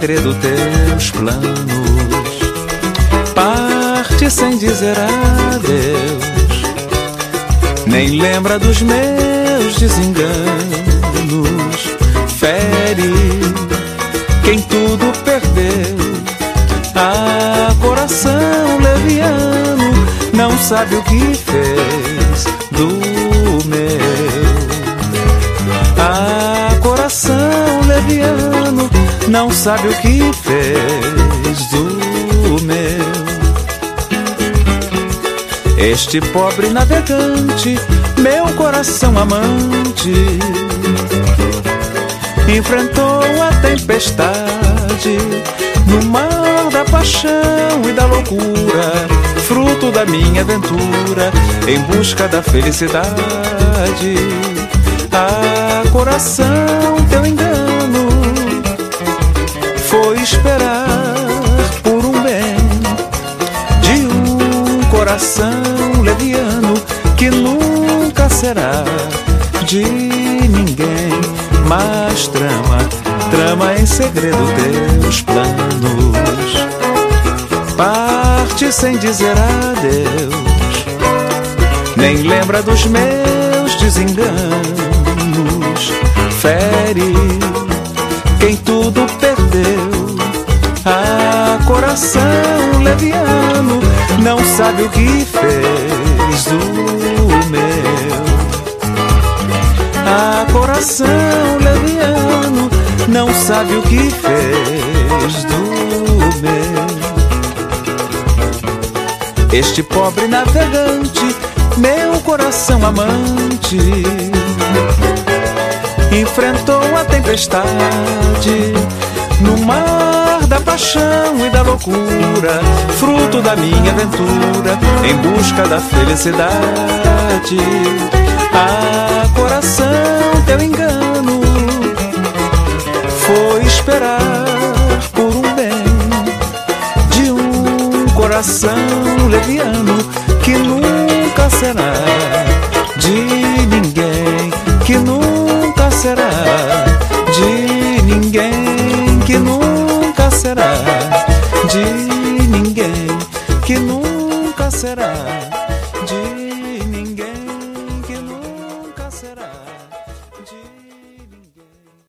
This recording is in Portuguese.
segredo teus planos. Parte sem dizer adeus, nem lembra dos meus desenganos. Fere quem tudo perdeu. Coração leviano, não sabe o que fez do meu. Coração leviano, não sabe o que fez do meu. Este pobre navegante, meu coração amante, enfrentou a tempestade no mar da paixão e da loucura, fruto da minha aventura em busca da felicidade. Coração, teu engano foi esperar por um bem de um coração leviano que nunca será de ninguém, mas trama em segredo teus planos. Parte sem dizer adeus, nem lembra dos meus desenganos. Fere quem tudo perdeu. Coração leviano, não sabe o que fez do meu. Coração leviano, não sabe o que fez do meu. Este pobre navegante, meu coração amante, enfrentou a tempestade no mar da paixão e da loucura, fruto da minha aventura em busca da felicidade. Coração, teu engano foi esperar por um bem de um coração leviano que nunca será de ninguém, que nunca será de ninguém, que nunca será de ninguém, que nunca será